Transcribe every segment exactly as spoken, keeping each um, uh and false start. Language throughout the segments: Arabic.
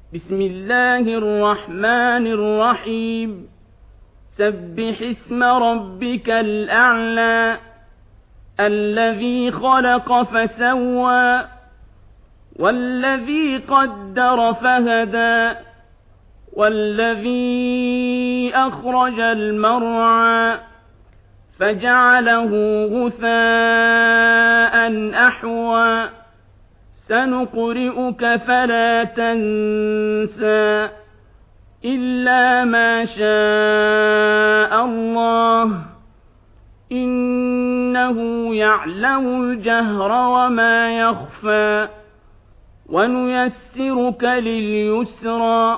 بسم الله الرحمن الرحيم سبح اسم ربك الأعلى الذي خلق فسوى والذي قدر فهدى والذي أخرج المرعى فجعله غثاء أحوى سنقرئك فلا تنسى إلا ما شاء الله إنه يعلم الجهر وما يخفى ونيسرك لليسرى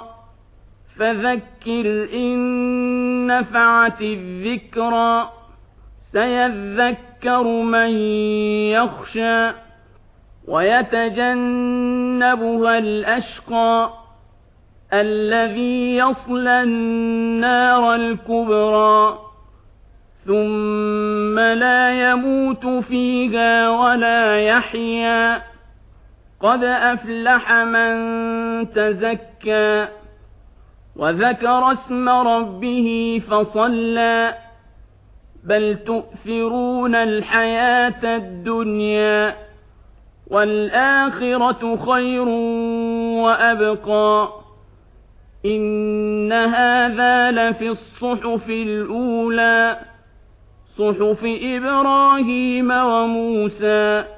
فذكر إن نفعت الذكرى سيذكر من يخشى ويتجنبها الأشقى الذي يصلى النار الكبرى ثم لا يموت فيها ولا يحيا قد أفلح من تزكى وذكر اسم ربه فصلى بل تؤثرون الحياة الدنيا والآخرة خير وأبقى إن هذا لفي الصحف الأولى صحف إبراهيم وموسى